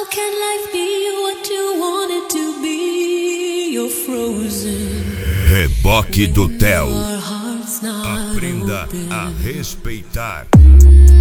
can life be what you want it to be? You're frozen. Reboque do Theo. Our heart's not Aprenda open. a respeitar.